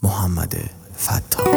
محمد فتاح.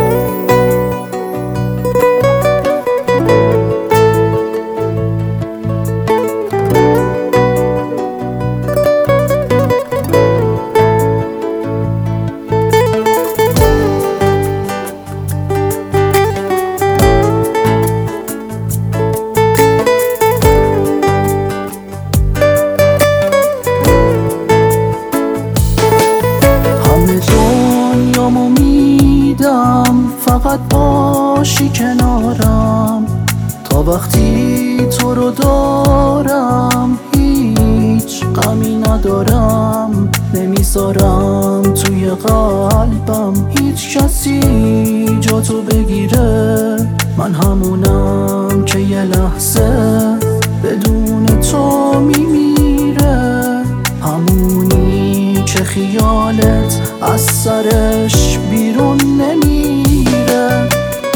فقط باشی کنارم تا وقتی تو رو دارم هیچ غمی ندارم، نمیذارم توی قلبم هیچ کسی جا تو بگیره. من همونم که یه لحظه بدون تو میمیره، همونی که خیالت از سرش بیرون نمیره.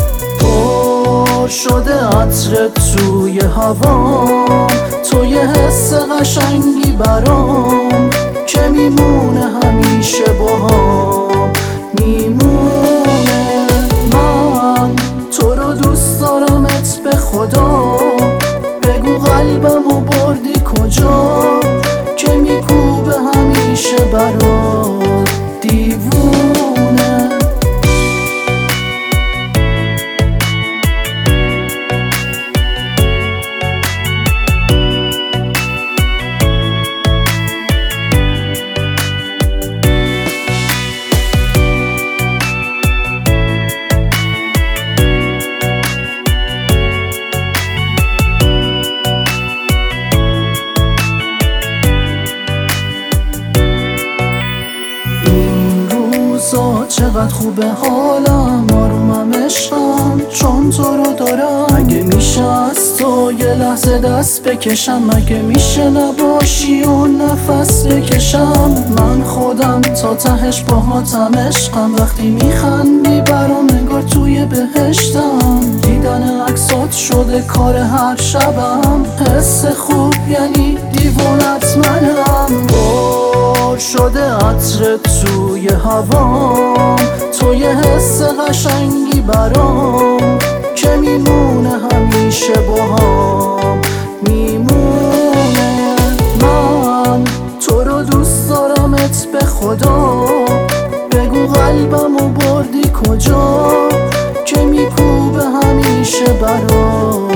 پر شده عطرت توی هوام، تو یه حس قشنگی برام که میمونه همیشه باهام میمونه. من تو رو دوست دارمت به خدا، بگو قلبمو بردی کجا که میکوبه همیشه برات دیوونه. چقدر خوبه حالم، آرومم عشقم چون تو رو دارم. اگه میشه از تو یه لحظه دست بکشم، اگه میشه نباشی و نفس بکشم. من خودم تا تهش باهاتم عشقم، وقتی میخندی برام انگار توی بهشتم. دیدن عکسات شده کار هر شبم، حس خوب یعنی دیوونت منم. پر شده عطرت توی هوام، تو یه حس قشنگی برام که میمونه همیشه باهام میمونه. من تو رو دوست دارمت به خدا، بگو قلبمو بردی کجا که میکوبه همیشه برام